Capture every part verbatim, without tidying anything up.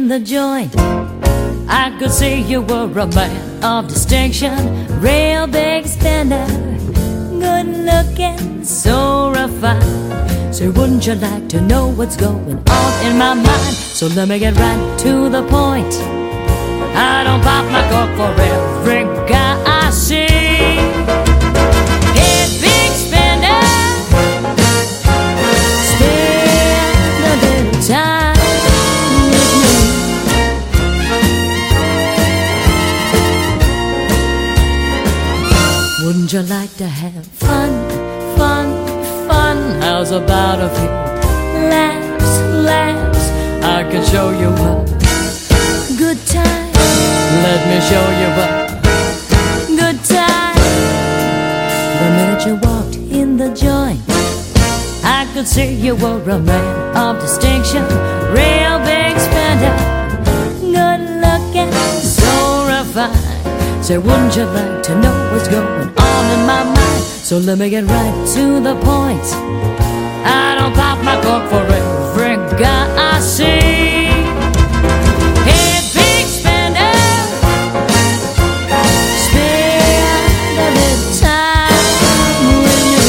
in the joint, I could see you were a man of distinction, real big spender, good looking, so refined. So wouldn't you like to know what's going on in my mind? So let me get right to the point. I don't pop my cork for every guy I see. Hey, big spender, spend a little time with me. Wouldn't you like to have fun, fun, fun? How's about a few laughs, laughs? I can show you a good time. Let me show you a good time. The minute you walked in the joint, I could see you were a man of distinction, real big spender, good looking, so refined. Say, wouldn't you like to know what's going on in my mind? So let me get right to the point. I don't pop my cork for every guy I see. Hey, big spender, spend a little time with me.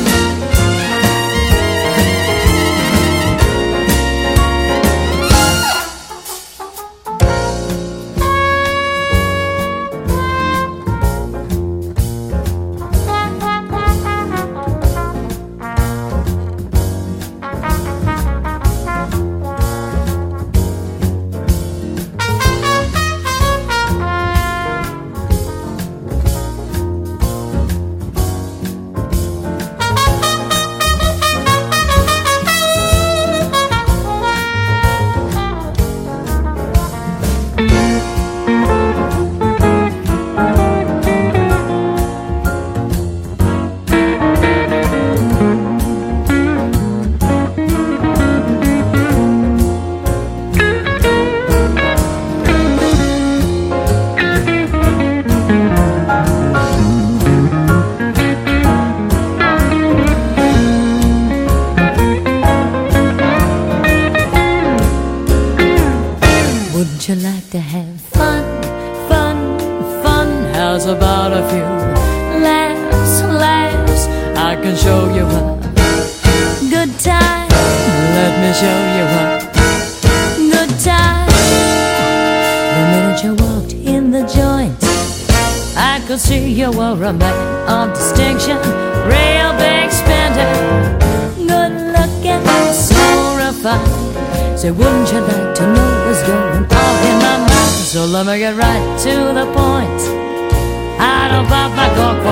Wouldn't you like to have fun, fun, fun? How's about a few laughs, laughs? I can show you a good time. Let me show you a good time. The minute you walked in the joint, I could see you were a man of distinction, real big spender, good looking, so refined. Say, wouldn't you like to know what's going on in my mind? So let me get right to the point. I don't pop my cork